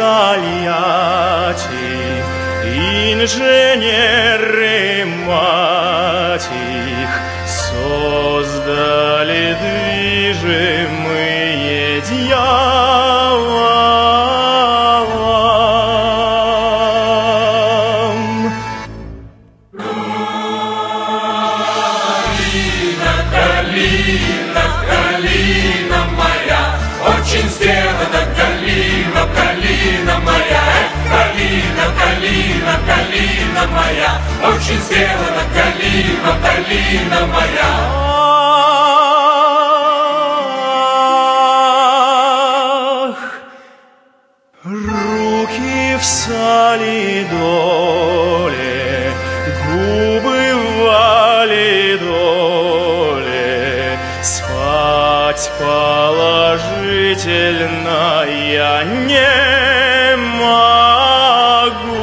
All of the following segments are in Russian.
Тольятти, инженеры, мать их, создали движимые дьяволом. Калина, калина моя, очень сделана калина, калина моя. Калина, калина, калина моя, очень сделана калина, калина моя. Ах, руки в солидоле, губы в валидоле, спать положительно я не могу.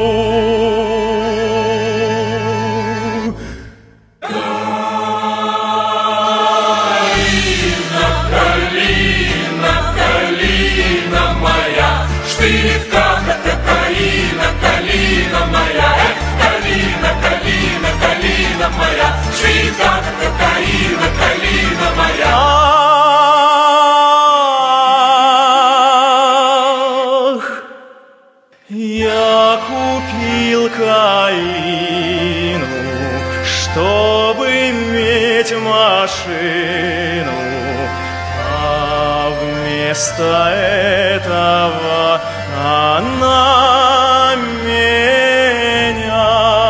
Калина, калина, калина моя, штырит как от кокаина, калина моя. Калина, калина, калина моя, штырит как от кокаина, калина моя. Я купил калину, чтобы иметь машину, а вместо этого она меня.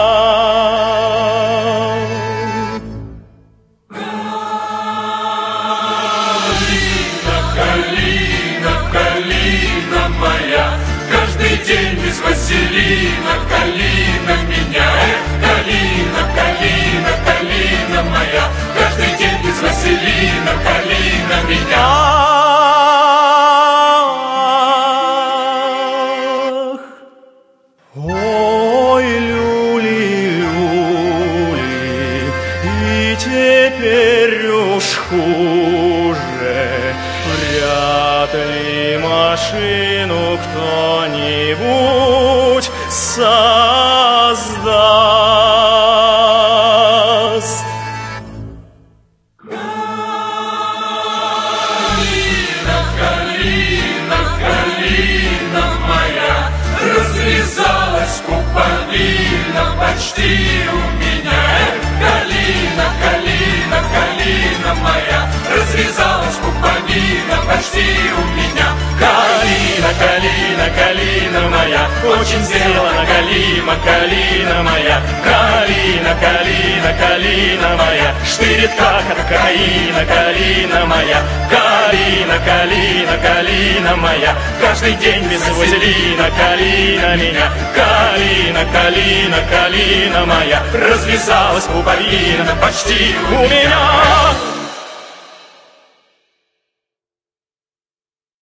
Калина, калина моя, каждый день без вазелина, калина меня. Калина, калина, калина моя, каждый день без вазелина, калина меня. Ой, люли-люли, и теперь уж хуже. Вряд ли машину кто-нибудь создаст. Калина, калина, калина моя, разрезалась пуповина почти у меня. Калина, калина, калина моя, разрезалась пуповина почти у меня. Калина, калина, калина моя, очень сделана галима, калина моя. Калина, калина, калина моя, штырит как от кокаина, калина моя. Калина, калина, калина моя, каждый день без вазелина, калина меня. Калина, калина, калина моя, развязалась пуповина почти у меня.